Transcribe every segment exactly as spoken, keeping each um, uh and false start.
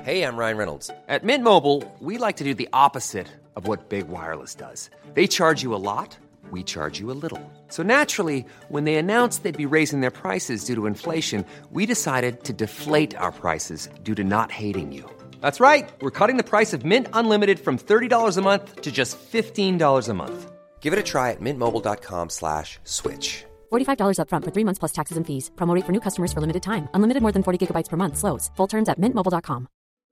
Hey, I'm Ryan Reynolds. At Mint Mobile, we like to do the opposite of what Big Wireless does. They charge you a lot, we charge you a little. So naturally, when they announced they'd be raising their prices due to inflation, we decided to deflate our prices due to not hating you. That's right. We're cutting the price of Mint Unlimited from thirty dollars a month to just fifteen dollars a month. Give it a try at mintmobile.com slash switch. forty-five dollars up front for three months plus taxes and fees. Promo rate for new customers for limited time. Unlimited more than forty gigabytes per month. Slows full terms at mint mobile dot com.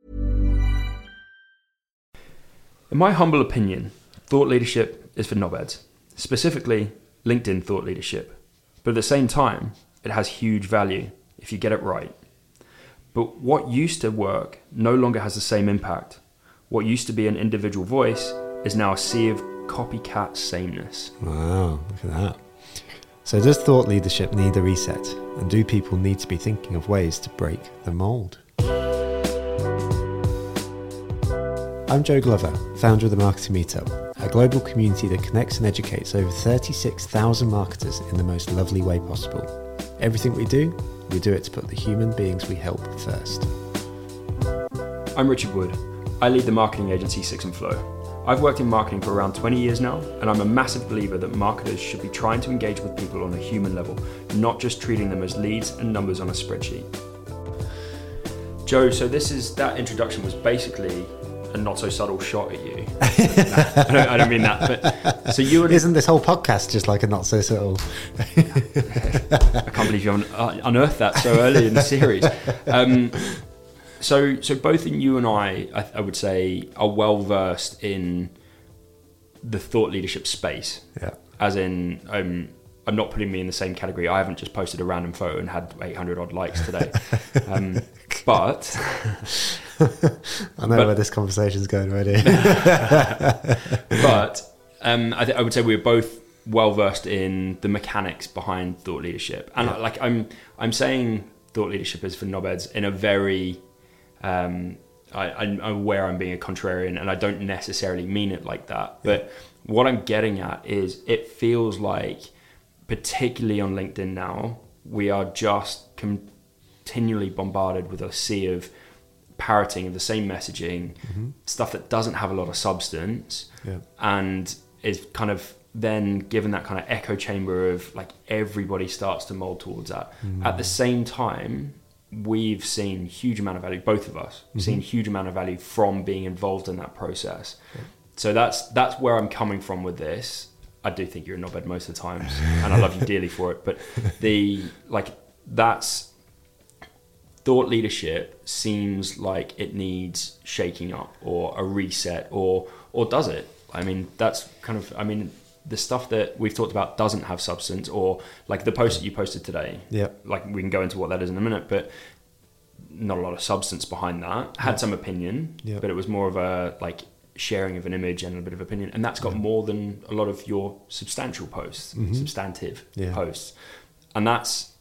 In my humble opinion, thought leadership is for knobheads, specifically LinkedIn thought leadership. But at the same time, it has huge value if you get it right. But what used to work no longer has the same impact. What used to be an individual voice is now a sea of copycat sameness. Wow, look at that. So does thought leadership need a reset? And do people need to be thinking of ways to break the mould? I'm Joe Glover, founder of the Marketing Meetup, a global community that connects and educates over thirty-six thousand marketers in the most lovely way possible. Everything we do, we do it to put the human beings we help first. I'm Richard Wood. I lead the marketing agency Six and Flow. I've worked in marketing for around twenty years now, and I'm a massive believer that marketers should be trying to engage with people on a human level, not just treating them as leads and numbers on a spreadsheet. Joe, so this is, that introduction was basically a not so subtle shot at you. no, I, don't, I don't mean that, but so you and isn't this whole podcast just like a not so subtle? I can't believe you haven't unearthed that so early in the series. Um, so, so both in you and I, I, I would say, are well versed in the thought leadership space. Yeah. As in, um, I'm not putting me in the same category. I haven't just posted a random photo and had eight hundred odd likes today. Um, but I know but, where this conversation's going already. But um, I, th- I would say we're both well versed in the mechanics behind thought leadership, and yeah. like I'm, I'm saying thought leadership is for knobheads in a very. Um, I, I'm aware I'm being a contrarian, and I don't necessarily mean it like that. But yeah. what I'm getting at is, it feels like, particularly on LinkedIn now, we are just continually bombarded with a sea of parroting of the same messaging, mm-hmm. stuff that doesn't have a lot of substance, yeah. and is kind of then given that kind of echo chamber of like everybody starts to mold towards that. Mm. At the same time, we've seen huge amount of value, both of us, mm-hmm. seen huge amount of value from being involved in that process. Yeah. So that's that's where I'm coming from with this. I do think you're a knobhead most of the times, and I love you dearly for it. But the like that's thought leadership seems like it needs shaking up or a reset, or or does it? I mean, that's kind of I mean the stuff that we've talked about doesn't have substance, or like the post that you posted today. Yeah, like we can go into what that is in a minute, but not a lot of substance behind that. Had yeah. some opinion, yeah. but it was more of a like. sharing of an image and a bit of opinion, and that's got yeah. more than a lot of your substantial posts, mm-hmm. substantive yeah. posts, and that's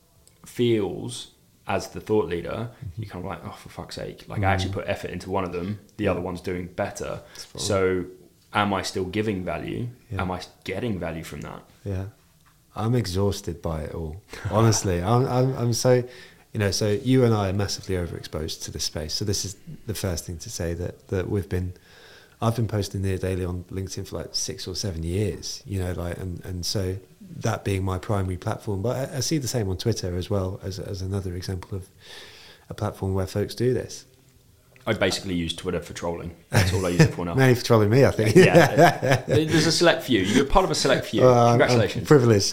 feels as the thought leader, mm-hmm. you're kind of like, oh, for fuck's sake, like mm-hmm. I actually put effort into one of them, the yeah. other one's doing better. So am I still giving value? Yeah. Am I getting value from that? Yeah, I'm exhausted by it all. Honestly, I'm, I'm, I'm so, you know, so you and I are massively overexposed to this space. So this is the first thing to say that that we've been. I've been posting near daily on LinkedIn for like six or seven years, you know, like, and, and so that being my primary platform, but I, I see the same on Twitter as well as as another example of a platform where folks do this. I basically use Twitter for trolling. That's all I use it for now. Mainly for trolling me, I think. Yeah, there's a select few. You're part of a select few. Uh, Congratulations. I'm privileged.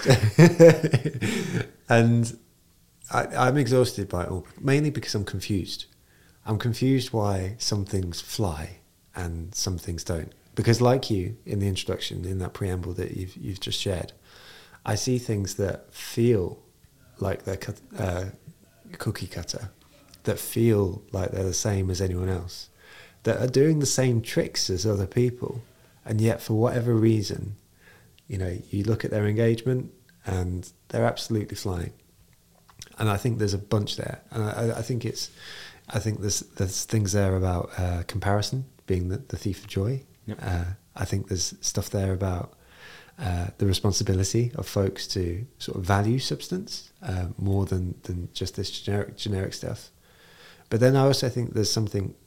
And I, I'm exhausted by it all, mainly because I'm confused. I'm confused why some things fly and some things don't. Because like you, in the introduction, in that preamble that you've you've just shared, I see things that feel like they're cut, uh, cookie cutter, that feel like they're the same as anyone else, that are doing the same tricks as other people, and yet for whatever reason, you know, you look at their engagement and they're absolutely flying. And I think there's a bunch there, and I, I think it's, I think there's there's things there about uh, comparison being the, the thief of joy. Yep. Uh, I think there's stuff there about uh, the responsibility of folks to sort of value substance uh, more than, than just this generic generic stuff. But then I also think there's something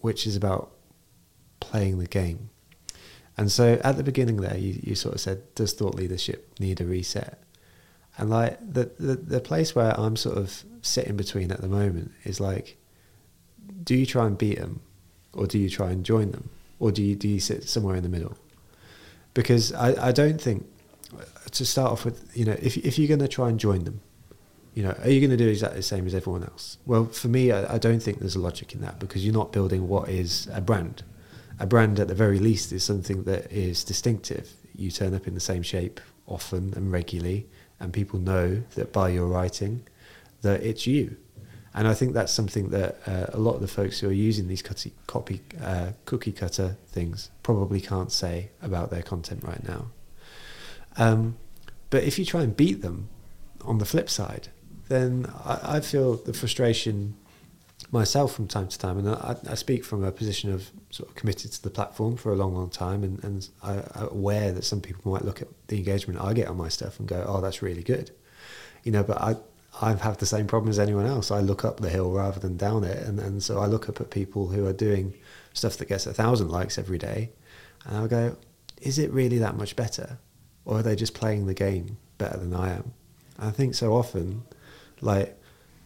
which is about playing the game. And so at the beginning there, you, you sort of said, does thought leadership need a reset? And like the, the the place where I'm sort of sitting between at the moment is like, do you try and beat them, or do you try and join them, or do you do you sit somewhere in the middle? Because I, I don't think, to start off with, you know, if if you're going to try and join them, you know, are you going to do exactly the same as everyone else? Well, for me, I, I don't think there's a logic in that, because you're not building what is a brand. A brand, at the very least, is something that is distinctive. You turn up in the same shape often and regularly, and people know that by your writing that it's you. And I think that's something that uh, a lot of the folks who are using these cutty, copy uh, cookie cutter things probably can't say about their content right now. Um, but if you try and beat them on the flip side, then I, I feel the frustration myself from time to time. And I, I speak from a position of sort of committed to the platform for a long, long time, and, and I, I'm aware that some people might look at the engagement I get on my stuff and go, oh, that's really good. You know, but I I have the same problem as anyone else. I look up the hill rather than down it. And, and so I look up at people who are doing stuff that gets a thousand likes every day, and I'll go, is it really that much better? Or are they just playing the game better than I am? And I think so often, like,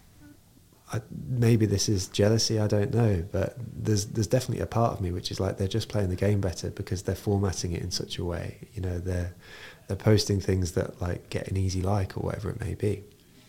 I, maybe this is jealousy, I don't know, but there's there's definitely a part of me which is like, they're just playing the game better because they're formatting it in such a way. You know, they're they're posting things that like get an easy like or whatever it may be.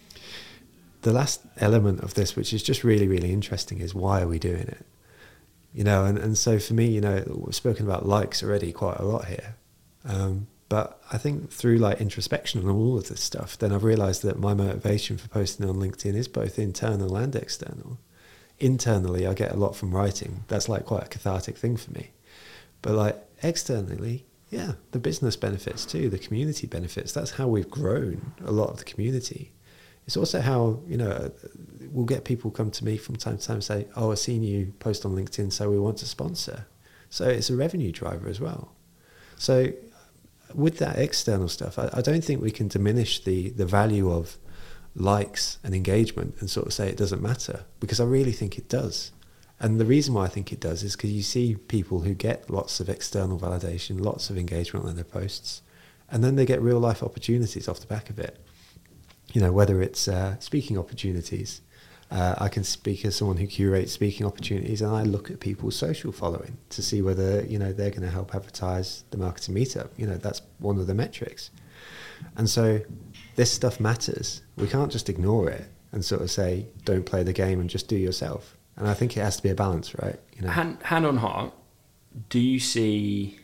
The last element of this, which is just really, really interesting, is why are we doing it? You know, and, and so for me, you know, we've spoken about likes already quite a lot here. Um, but I think through like introspection and all of this stuff, then I've realised that my motivation for posting on LinkedIn is both internal and external. Internally, I get a lot from writing. That's like quite a cathartic thing for me. But like externally, yeah, the business benefits too, the community benefits. That's how we've grown a lot of the community. It's also how, you know, we'll get people come to me from time to time and say, oh, I've seen you post on LinkedIn, so we want to sponsor. So it's a revenue driver as well. So with that external stuff, I, I don't think we can diminish the, the value of likes and engagement and sort of say it doesn't matter, because I really think it does. And the reason why I think it does is because you see people who get lots of external validation, lots of engagement on their posts, and then they get real life opportunities off the back of it. You know, whether it's uh, speaking opportunities. Uh, I can speak as someone who curates speaking opportunities, and I look at people's social following to see whether, you know, they're going to help advertise the marketing meetup. You know, that's one of the metrics. And so this stuff matters. We can't just ignore it and sort of say, don't play the game and just do yourself. And I think it has to be a balance, right? You know, hand, hand on heart, do you see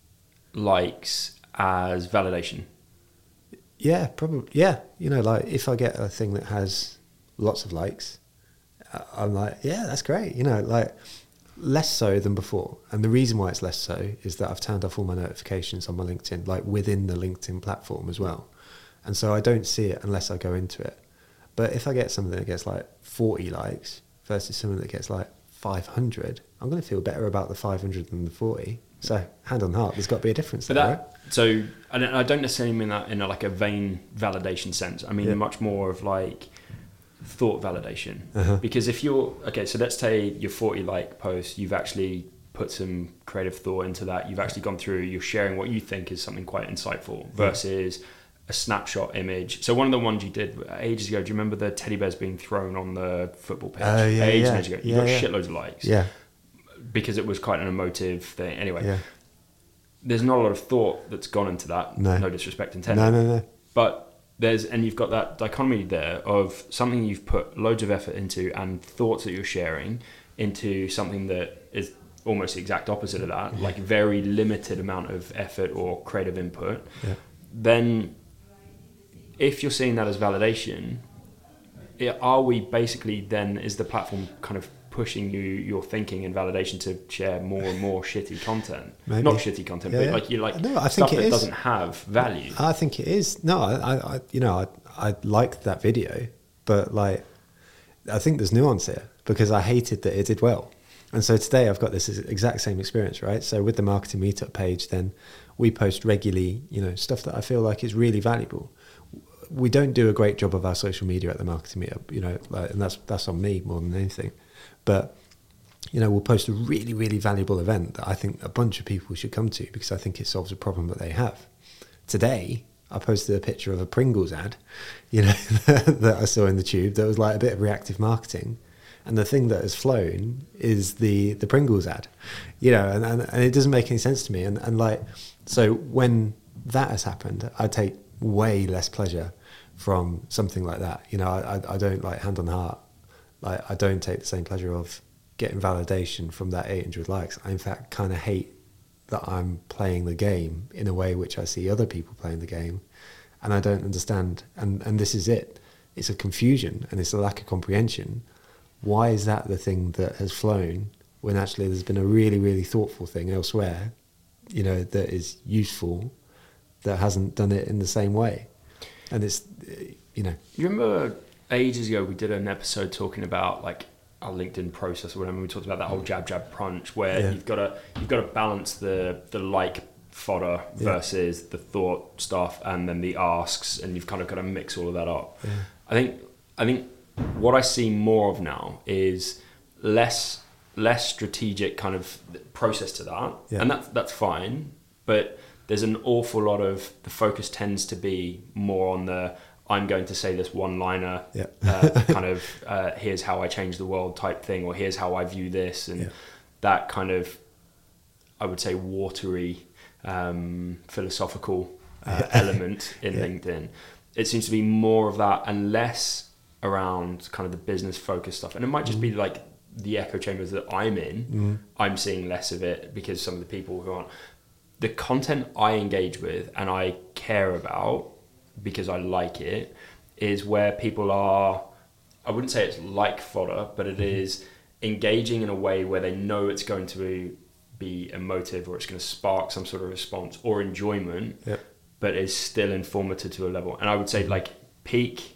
likes as validation? Yeah, probably. Yeah, you know, like if I get a thing that has lots of likes, I'm like, yeah, that's great. You know, like less so than before. And the reason why it's less so is that I've turned off all my notifications on my LinkedIn, like within the LinkedIn platform as well. And so I don't see it unless I go into it. But if I get something that gets like forty likes versus something that gets like five hundred, I'm going to feel better about the five hundred than the forty. So hand on heart, there's got to be a difference there, that, right? So I don't, I don't necessarily mean that in a, like a vain validation sense. I mean yeah. much more of like thought validation. Uh-huh. Because if you're, okay, so let's say your forty like post, you've actually put some creative thought into that. You've actually gone through, you're sharing what you think is something quite insightful versus yeah. a snapshot image. So one of the ones you did ages ago, do you remember the teddy bears being thrown on the football pitch? Uh, yeah, ages yeah. and ages ago. You yeah, got yeah. shitloads of likes. Yeah. Because it was quite an emotive thing. Anyway, yeah. there's not a lot of thought that's gone into that. No, no disrespect intended. No, no, no. But there's, and you've got that dichotomy there of something you've put loads of effort into and thoughts that you're sharing into something that is almost the exact opposite of that, like very limited amount of effort or creative input. Yeah. Then if you're seeing that as validation, it, are we basically then, is the platform kind of pushing you, your thinking and validation to share more and more shitty content? Maybe. Not shitty content, yeah, but yeah. like you like no, I stuff think it that is. doesn't have value. I think it is. No, I, I you know, I, I liked that video, but like, I think there's nuance here because I hated that it did well. And so today I've got this exact same experience, right? So with the marketing meetup page, then we post regularly, you know, stuff that I feel like is really valuable. We don't do a great job of our social media at the marketing meetup, you know, like, and that's that's on me more than anything. But you know, will post a really, really valuable event that I think a bunch of people should come to because I think it solves a problem that they have. Today, I posted a picture of a Pringles ad, you know, that I saw in the tube that was like a bit of reactive marketing. And the thing that has flown is the, the Pringles ad, you know, and, and, and it doesn't make any sense to me. And, and like, so when that has happened, I take way less pleasure from something like that. You know, I, I don't like hand on heart. Like, I don't take the same pleasure of getting validation from that eight hundred likes. I, in fact, kind of hate that I'm playing the game in a way which I see other people playing the game. And I don't understand. And, and this is it. It's a confusion and it's a lack of comprehension. Why is that the thing that has flown when actually there's been a really, really thoughtful thing elsewhere, you know, that is useful, that hasn't done it in the same way? And it's, you know. You remember ages ago we did an episode talking about like our LinkedIn process or whatever. We talked about that whole jab, jab, crunch where yeah. you've got to you've got to balance the the like fodder yeah. versus the thought stuff and then the asks, and you've kind of got to mix all of that up. Yeah. I think I think. What I see more of now is less less strategic kind of process to that, yeah. and that's that's fine. But there's an awful lot of the focus tends to be more on the I'm going to say this one-liner, yeah. uh, kind of uh, here's how I change the world type thing, or here's how I view this, and yeah. that kind of I would say watery um, philosophical uh, element in yeah. LinkedIn. It seems to be more of that and less around kind of the business focused stuff. And it might just mm. be like the echo chambers that I'm in, mm. I'm seeing less of it because some of the people who aren't, the content I engage with and I care about because I like it is where people are, I wouldn't say it's like fodder, but it mm. is engaging in a way where they know it's going to be emotive or it's going to spark some sort of response or enjoyment, yep. but is still informative to a level. And I would say like peak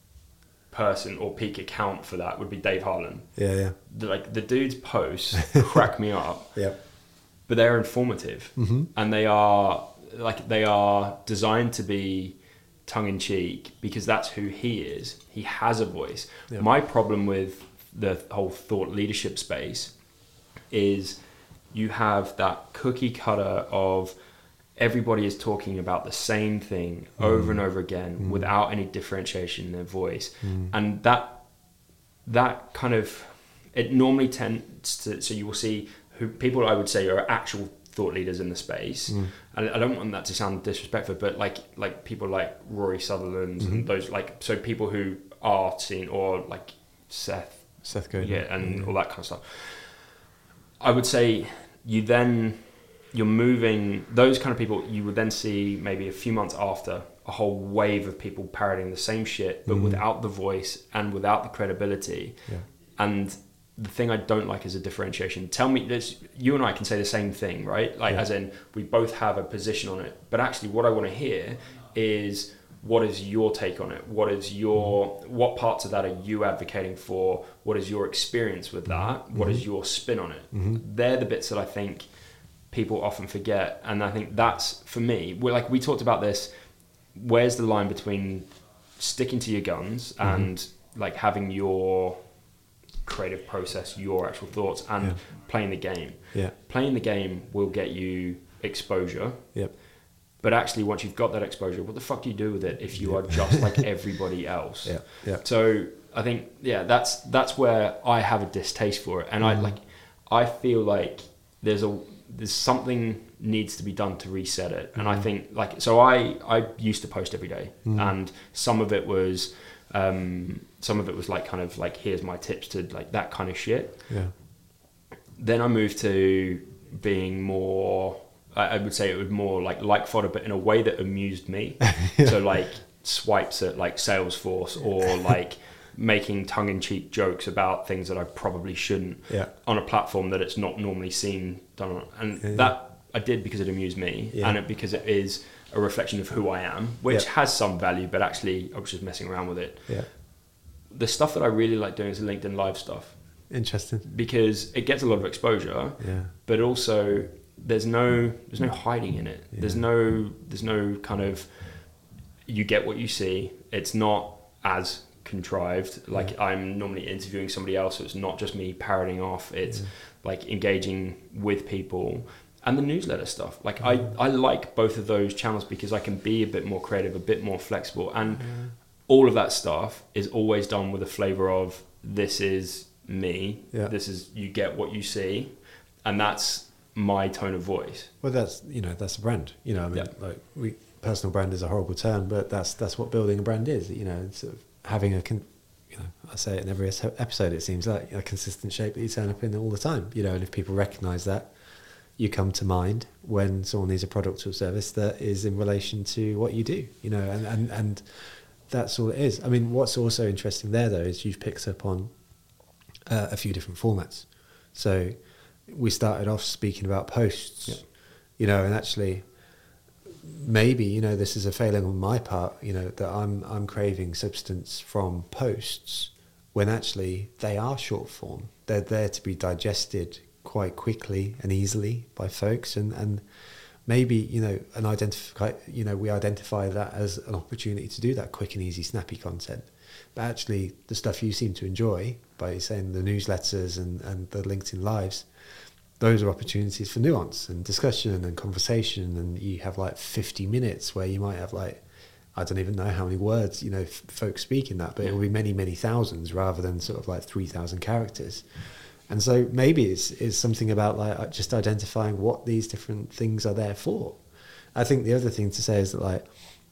person or peak account for that would be Dave Harlan. Yeah, yeah. The, like the dude's posts crack me up. Yeah. But they're informative, mm-hmm. and they are like they are designed to be tongue in cheek because that's who he is. He has a voice. Yep. My problem with the whole thought leadership space is you have that cookie cutter of everybody is talking about the same thing mm. over and over again mm. without any differentiation in their voice. Mm. And that that kind of, it normally tends to, so you will see who people I would say are actual thought leaders in the space. Mm. And I don't want that to sound disrespectful, but like like people like Rory Sutherland mm-hmm. and those like, so people who are seen, or like Seth. Seth Godin. Yeah, and yeah. all that kind of stuff. I would say you then... you're moving those kind of people, you would then see maybe a few months after a whole wave of people parroting the same shit, but mm. without the voice and without the credibility. Yeah. And the thing I don't like is a differentiation. Tell me this, you and I can say the same thing, right? Like yeah. as in we both have a position on it, but actually what I want to hear is what is your take on it? What is your, mm. what parts of that are you advocating for? What is your experience with that? Mm-hmm. What is your spin on it? Mm-hmm. They're the bits that I think people often forget, and I think that's for me. We're like we talked about this. Where's the line between sticking to your guns mm-hmm. and like having your creative process, your actual thoughts, and yeah. playing the game? Yeah, playing the game will get you exposure. Yep. But actually, once you've got that exposure, what the fuck do you do with it if you yep. are just like everybody else? Yeah. Yeah. So I think yeah, that's that's where I have a distaste for it, and mm-hmm. I like I feel like there's a there's something needs to be done to reset it. And mm. I think like, so I, I used to post every day mm. and some of it was, um, some of it was like kind of like, here's my tips to like that kind of shit. Yeah. Then I moved to being more, I would say it was more like like fodder, but in a way that amused me. yeah. So like swipes at like Salesforce or like making tongue-in-cheek jokes about things that I probably shouldn't yeah. on a platform that it's not normally seen done on. And yeah, that I did because it amused me yeah. and it because it is a reflection of who I am, which yeah. has some value, but actually I was just messing around with it. Yeah. The stuff that I really like doing is the LinkedIn Live stuff. Interesting. Because it gets a lot of exposure, yeah. but also there's no there's no hiding in it. Yeah. There's no there's no kind of, you get what you see. It's not as contrived. Like yeah. I'm normally interviewing somebody else, so it's not just me parroting off. It's yeah. like engaging with people. And the newsletter stuff. Like I, I like both of those channels because I can be a bit more creative, a bit more flexible. And mm. all of that stuff is always done with a flavour of this is me. Yeah. This is, you get what you see. And that's my tone of voice. Well, that's, you know, that's a brand. You know, I mean, yeah. like we, personal brand is a horrible term, but that's that's what building a brand is. You know, sort of having a, con- you know, I say it in every episode, it seems like a consistent shape that you turn up in all the time. You know, and if people recognise that, you come to mind when someone needs a product or service that is in relation to what you do, you know, and, and, and that's all it is. I mean, what's also interesting there, though, is you've picked up on uh, a few different formats. So we started off speaking about posts, yeah. you know, and actually maybe, you know, this is a failing on my part, you know, that I'm I'm craving substance from posts when actually they are short form. They're there to be digested quite quickly and easily by folks, and and maybe, you know, an identify you know we identify that as an opportunity to do that quick and easy snappy content. But actually the stuff you seem to enjoy, by saying the newsletters and and the LinkedIn lives, those are opportunities for nuance and discussion and conversation, and you have like fifty minutes where you might have like, I don't even know how many words, you know, f- folks speak in that, but yeah. it will be many many thousands rather than sort of like three thousand characters. And so maybe it's, it's something about like just identifying what these different things are there for. I think the other thing to say is that like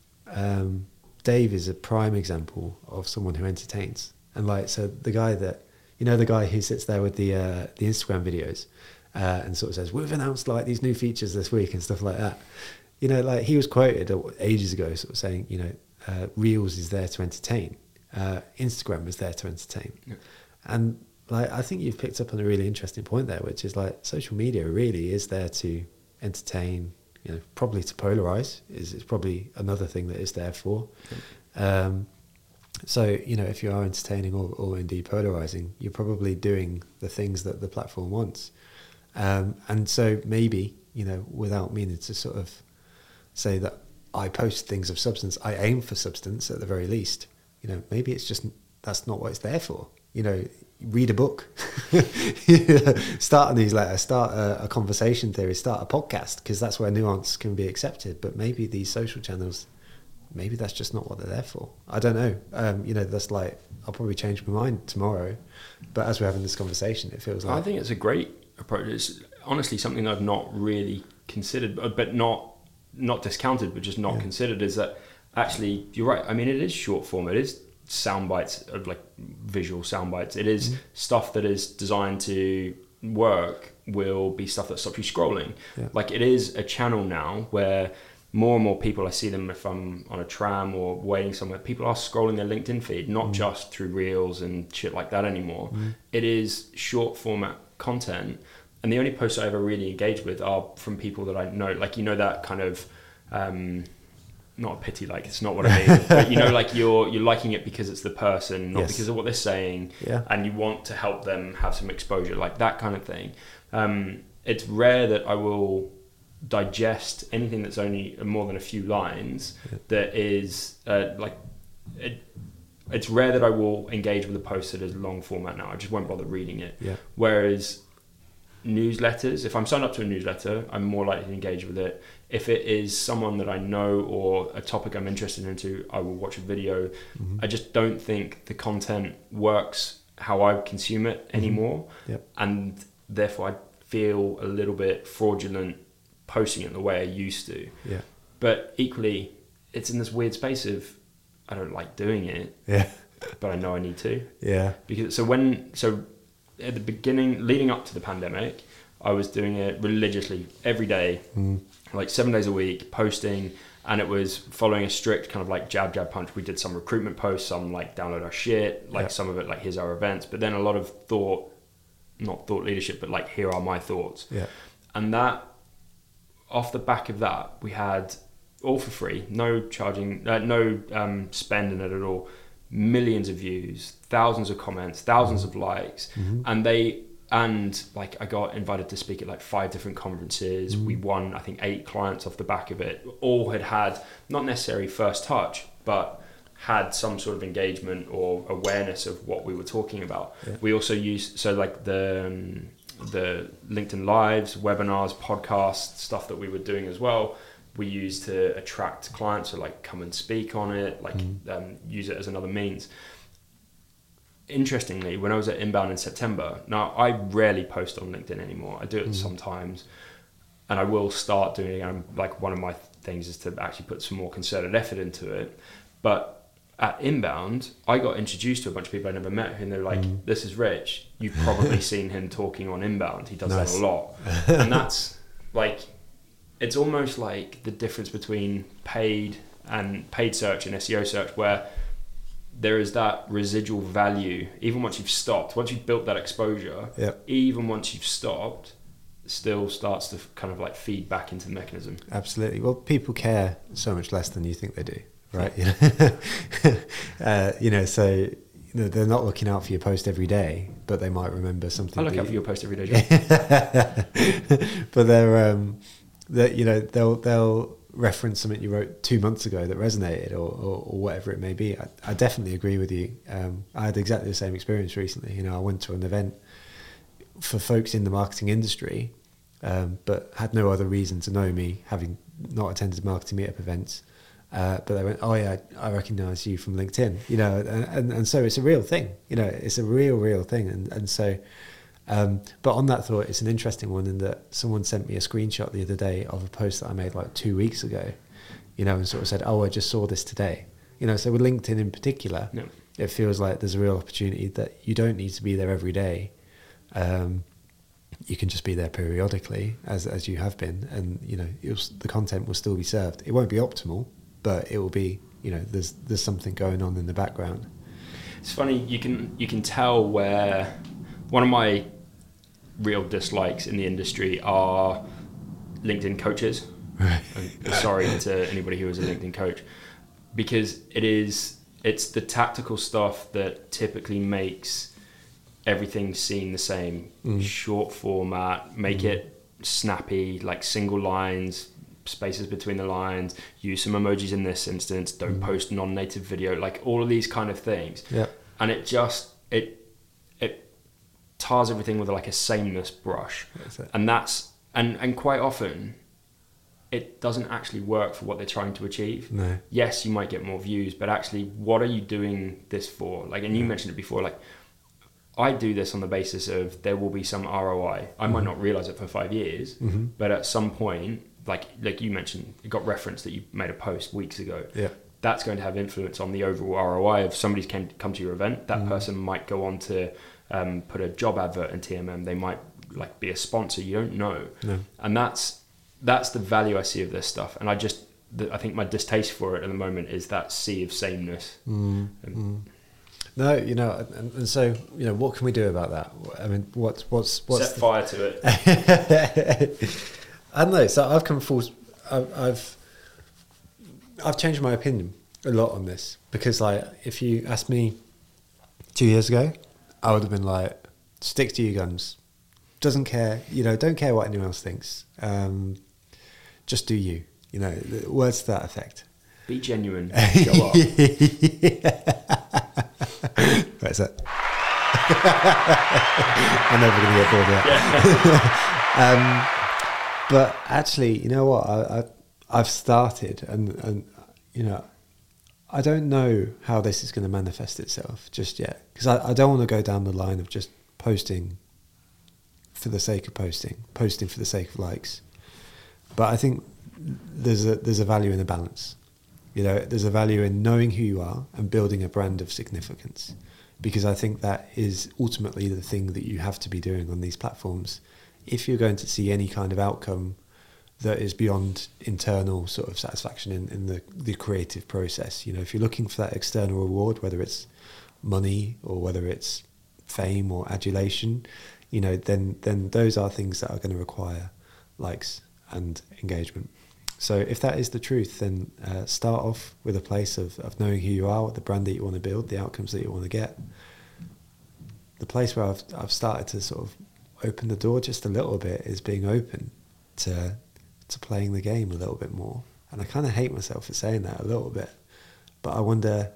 um, Dave is a prime example of someone who entertains. And like, so the guy that, you know, the guy who sits there with the uh, the Instagram videos uh, and sort of says, we've announced like these new features this week and stuff like that. You know, like he was quoted ages ago sort of saying, you know, uh, Reels is there to entertain. Uh, Instagram is there to entertain. Yeah. And like, I think you've picked up on a really interesting point there, which is like social media really is there to entertain, you know, probably to polarize is, is probably another thing that it's there for. Um, so, you know, if you are entertaining or, or indeed polarizing, you're probably doing the things that the platform wants. Um, and so maybe, you know, without meaning to sort of say that I post things of substance, I aim for substance at the very least, you know, maybe it's just, that's not what it's there for. You know, read a book, start a newsletter, start a, a conversation theory, start a podcast, because that's where nuance can be accepted. But maybe these social channels, maybe that's just not what they're there for. I don't know. Um, you know, that's like, I'll probably change my mind tomorrow. But as we're having this conversation, it feels like... I think it's a great approach. It's honestly something I've not really considered, but not not discounted, but just not yeah. considered, is that actually, you're right. I mean, it is short form. It is sound bites, like visual sound bites. It is mm-hmm. stuff that is designed to work, will be stuff that stops you scrolling. Yeah. Like, it is a channel now where more and more people, I see them if I'm on a tram or waiting somewhere, people are scrolling their LinkedIn feed, not mm-hmm. just through Reels and shit like that anymore. Mm-hmm. It is short format content. And the only posts I ever really engage with are from people that I know. Like, you know, that kind of... Um, not a pity, like, it's not what I mean, but, you know, like, you're you're liking it because it's the person, not yes. because of what they're saying, yeah. and you want to help them have some exposure, like that kind of thing. Um, it's rare that I will digest anything that's only more than a few lines. Yeah. That is uh, like it, it's rare that I will engage with a post that is long format now. I just won't bother reading it. Yeah. Whereas newsletters, if I'm signed up to a newsletter, I'm more likely to engage with it. If it is someone that I know or a topic I'm interested into, I will watch a video. Mm-hmm. I just don't think the content works how I consume it anymore. Mm-hmm. Yep. And therefore I feel a little bit fraudulent posting it the way I used to. Yeah. But equally, it's in this weird space of, I don't like doing it, yeah. but I know I need to. Yeah. Because so when, so at the beginning, leading up to the pandemic, I was doing it religiously every day. Mm. Like seven days a week, posting, and it was following a strict kind of like jab, jab, punch. We did some recruitment posts, some like download our shit, like yeah. some of it like here's our events, but then a lot of thought, not thought leadership, but like here are my thoughts. Yeah. And that, off the back of that, we had all for free, no charging, uh, no um, spend in it at all, millions of views, thousands of comments, thousands mm-hmm. of likes, mm-hmm. and they. And like, I got invited to speak at like five different conferences. Mm. We won, I think, eight clients off the back of it. All had had not necessarily first touch, but had some sort of engagement or awareness of what we were talking about. Yeah. We also use, so like the um, the LinkedIn Lives, webinars, podcasts, stuff that we were doing as well, we use to attract clients, so like come and speak on it, like mm. um, use it as another means. Interestingly, when I was at Inbound in September, now I rarely post on LinkedIn anymore. I do it mm. sometimes, and I will start doing it. I'm, like one of my things is to actually put some more concerted effort into it. But at Inbound, I got introduced to a bunch of people I never met, and they're like, mm. this is Rich. You've probably seen him talking on Inbound. He does nice. that a lot. And that's like, it's almost like the difference between paid and paid search and S E O search, where there is that residual value. Even once you've stopped, once you've built that exposure, yep. even once you've stopped, still starts to kind of like feed back into the mechanism. Absolutely. Well, people care so much less than you think they do. Right, you know, uh, you know, so you know, they're not looking out for your post every day, but they might remember something. I look that out you... for your post every day, John. But they're, um, that you know, they'll they'll reference something you wrote two months ago that resonated, or, or, or whatever it may be. I, I definitely agree with you. Um, I had exactly the same experience recently. You know, I went to an event for folks in the marketing industry, um, but had no other reason to know me, having not attended marketing meetup events. Uh, but they went, oh yeah, I, I recognise you from LinkedIn, you know, and, and, and so it's a real thing, you know, it's a real, real thing. And, and so, um, but on that thought, it's an interesting one in that someone sent me a screenshot the other day of a post that I made like two weeks ago, you know, and sort of said, oh, I just saw this today, you know, so with LinkedIn in particular, no. it feels like there's a real opportunity that you don't need to be there every day. Um, you can just be there periodically as, as you have been, and, you know, it was, the content will still be served. It won't be optimal, but it will be, you know, there's there's something going on in the background. It's funny, you can you can tell where one of my real dislikes in the industry are LinkedIn coaches. Right. I'm sorry to anybody who is a LinkedIn coach, because it is it's the tactical stuff that typically makes everything seem the same. Mm. Short format, make mm. it snappy, like single lines, spaces between the lines, use some emojis in this instance, don't mm. post non-native video, like all of these kind of things. Yeah. And it just it it tars everything with like a sameness brush. That's it. And that's and and quite often it doesn't actually work for what they're trying to achieve. No. Yes, you might get more views, but actually what are you doing this for? Like, and you mm. mentioned it before, like I do this on the basis of there will be some R O I. I mm-hmm. might not realize it for five years, mm-hmm. but at some point, like like you mentioned, it got referenced that you made a post weeks ago. Yeah, that's going to have influence on the overall R O I. If somebody's came come to your event, that mm. person might go on to um, put a job advert in T M M. They might like be a sponsor. You don't know, no. and that's that's the value I see of this stuff. And I just the, I think my distaste for it at the moment is that sea of sameness. Mm. And, mm. No, you know, and, and so you know, what can we do about that? I mean, what's what's what's set the... fire to it. I don't know. So I've come full. I've, I've I've changed my opinion a lot on this, because like if you asked me two years ago, I would have been like, stick to your guns. Doesn't care, you know. Don't care what anyone else thinks. Um, just do you. You know, words to that effect. Be genuine. Show up. Where's that? I'm never going to get bored of that. um, but actually, you know what? I, I, I've started, and, and you know, I don't know how this is going to manifest itself just yet, because I, I don't want to go down the line of just posting for the sake of posting, posting for the sake of likes. But I think there's a there's a value in a balance. You know, there's a value in knowing who you are and building a brand of significance, because I think that is ultimately the thing that you have to be doing on these platforms if you're going to see any kind of outcome that is beyond internal sort of satisfaction in, in the, the creative process. You know, if you're looking for that external reward, whether it's money or whether it's fame or adulation, you know, then then those are things that are going to require likes and engagement. So if that is the truth, then uh, start off with a place of, of knowing who you are, the brand that you want to build, the outcomes that you want to get. The place where I've I've started to sort of open the door just a little bit is being open to to playing the game a little bit more. And I kind of hate myself for saying that a little bit, but I wonder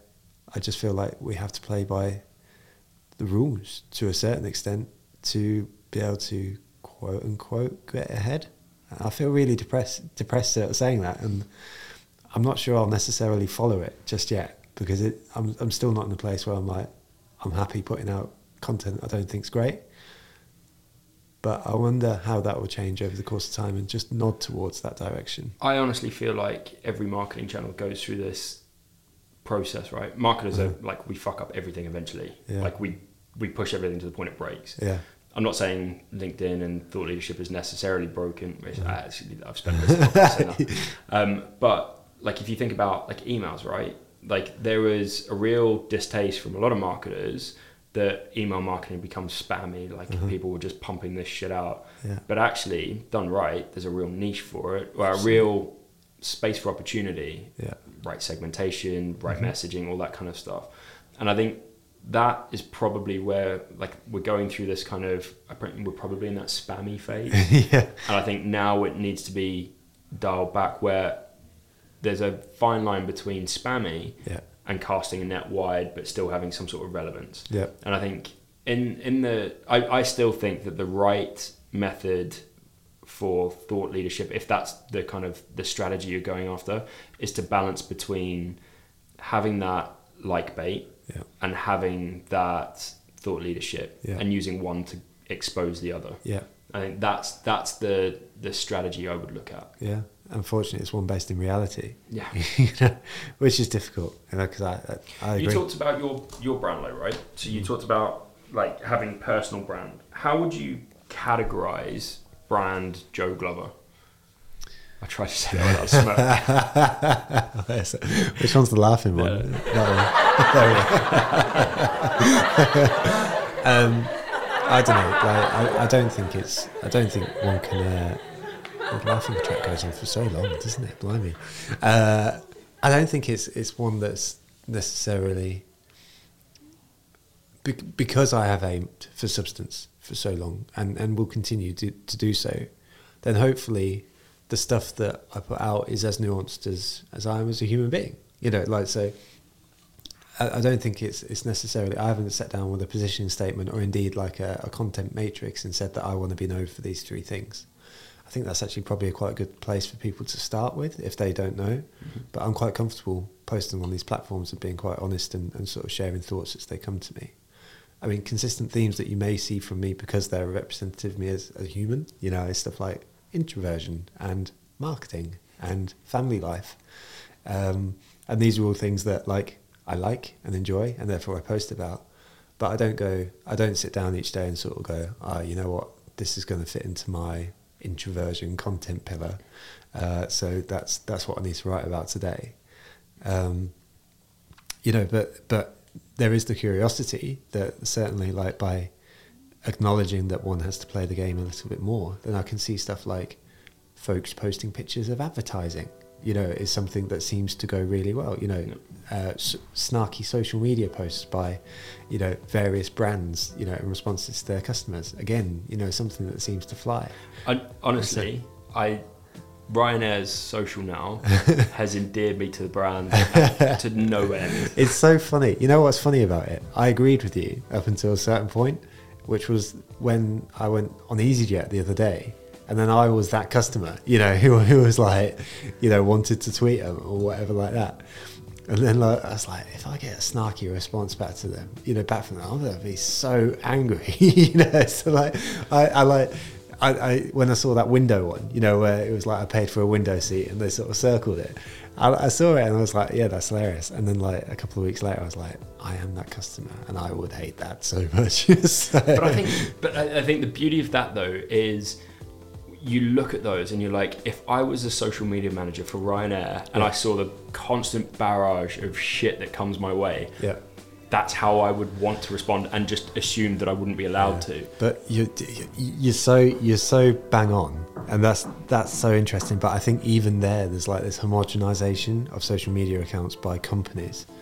I just feel like we have to play by the rules to a certain extent to be able to quote unquote get ahead. I feel really depressed depressed at saying that, and I'm not sure I'll necessarily follow it just yet, because it, I'm I'm still not in a place where I'm like, I'm happy putting out content I don't think's great. But I wonder how that will change over the course of time and just nod towards that direction. I honestly feel like every marketing channel goes through this process, right? Marketers mm. are like, we fuck up everything eventually. Yeah. Like we, we push everything to the point it breaks. Yeah. I'm not saying LinkedIn and thought leadership is necessarily broken. Which mm. I actually, I've spent this podcast saying that. Um, but like, if you think about like emails, right? Like there was a real distaste from a lot of marketers that email marketing becomes spammy, like mm-hmm. people were just pumping this shit out. Yeah. But actually, done right, there's a real niche for it, or a real space for opportunity, yeah. right segmentation, right mm-hmm. messaging, all that kind of stuff. And I think that is probably where, like, we're going through this kind of, we're probably in that spammy phase. yeah. And I think now it needs to be dialed back, where there's a fine line between spammy yeah. and casting a net wide, but still having some sort of relevance. Yeah. And I think in in the, I, I still think that the right method for thought leadership, if that's the kind of the strategy you're going after, is to balance between having that like bait yeah. and having that thought leadership yeah. and using one to expose the other. Yeah. I think that's that's the the strategy I would look at. Yeah. Unfortunately, it's one based in reality. Yeah. you know, which is difficult, you know, because I, I, I agree. You talked about your, your brand, though, right? So you mm. talked about like having personal brand. How would you categorize brand Joe Glover? I tried to say that without smoke. Which one's the laughing one? Yeah. That one. um, I don't know. Like, I, I don't think it's. I don't think one can. Uh, The laughing track goes on for so long, doesn't it? Blimey. Uh, I don't think it's it's one that's necessarily... Be- because I have aimed for substance for so long and, and will continue to, to do so, then hopefully the stuff that I put out is as nuanced as, as I am as a human being. You know, like, so... I, I don't think it's it's necessarily... I haven't sat down with a positioning statement or indeed like a, a content matrix and said that I want to be known for these three things. I think that's actually probably a quite a good place for people to start with if they don't know. Mm-hmm. But I'm quite comfortable posting on these platforms and being quite honest and, and sort of sharing thoughts as they come to me. I mean, consistent themes that you may see from me because they're representative of me as a human, you know, is stuff like introversion and marketing and family life. Um, and these are all things that like I like and enjoy and therefore I post about. But I don't go, I don't sit down each day and sort of go, ah, oh, you know what, this is going to fit into my introversion content pillar, uh, so that's that's what I need to write about today. Um, you know, but but there is the curiosity that certainly, like, by acknowledging that one has to play the game a little bit more, then I can see stuff like folks posting pictures of advertising. You know, is something that seems to go really well. You know, uh, s- snarky social media posts by, you know, various brands, you know, in responses to their customers. Again, you know, something that seems to fly. I, honestly, so, I Ryanair's social now has endeared me to the brand to no end. It's so funny. You know what's funny about it? I agreed with you up until a certain point, which was when I went on EasyJet the other day. And then I was that customer, you know, who who was like, you know, wanted to tweet them or whatever like that. And then like, I was like, if I get a snarky response back to them, you know, back from them, I'm going to be so angry, you know. So like, I, I like, I, I when I saw that window one, you know, where it was like I paid for a window seat and they sort of circled it. I, I saw it and I was like, yeah, that's hilarious. And then like a couple of weeks later, I was like, I am that customer and I would hate that so much. So, but I think, but I, I think the beauty of that though is, you look at those and you're like, if I was a social media manager for Ryanair and yeah. I saw the constant barrage of shit that comes my way, yeah. that's how I would want to respond and just assume that I wouldn't be allowed yeah. to. But you're, you're so you're so bang on, and that's that's so interesting. But I think even there, there's like this homogenization of social media accounts by companies.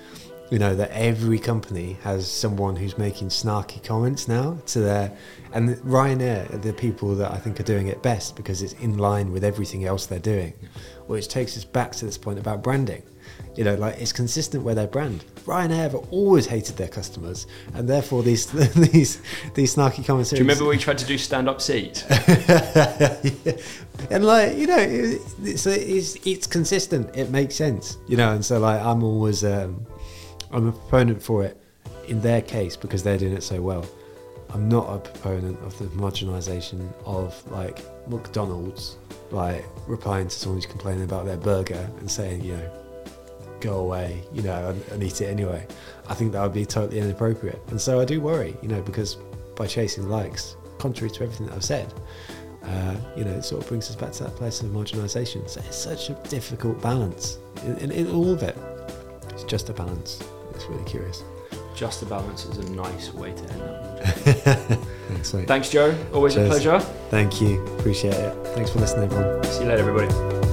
You know, that every company has someone who's making snarky comments now to their... And Ryanair are the people that I think are doing it best because it's in line with everything else they're doing. Which takes us back to this point about branding. You know, like, it's consistent with their brand. Ryanair have always hated their customers, and therefore these these these snarky comments... Do you remember when we tried to do stand-up seats? Yeah. And, like, you know, it's, it's, it's consistent. It makes sense, you know, and so, like, I'm always... Um, I'm a proponent for it in their case because they're doing it so well. I'm not a proponent of the homogenisation of, like, McDonald's, like, replying to someone who's complaining about their burger and saying, you know, go away, you know, and, and eat it anyway. I think that would be totally inappropriate. And so I do worry, you know, because by chasing likes, contrary to everything that I've said, uh, you know, it sort of brings us back to that place of homogenisation. So it's such a difficult balance in, in, in all of it. It's just a balance. It's really curious. Just a balance is a nice way to end that. Thanks, mate. Thanks, Joe. Always Cheers. a pleasure. Thank you. Appreciate it. Thanks for listening, everyone. See you later, everybody.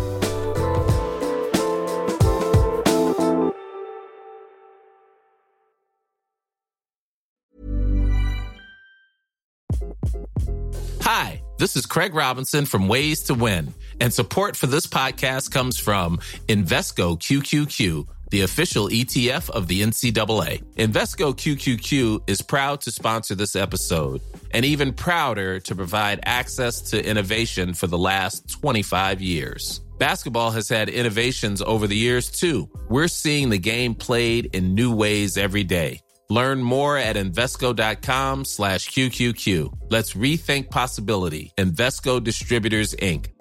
Hi, this is Craig Robinson from Ways to Win, and support for this podcast comes from Invesco Q Q Q, the official E T F of the N C double A. Invesco Q Q Q is proud to sponsor this episode, and even prouder to provide access to innovation for the last twenty-five years. Basketball has had innovations over the years, too. We're seeing the game played in new ways every day. Learn more at Invesco.com slash QQQ. Let's rethink possibility. Invesco Distributors, Incorporated.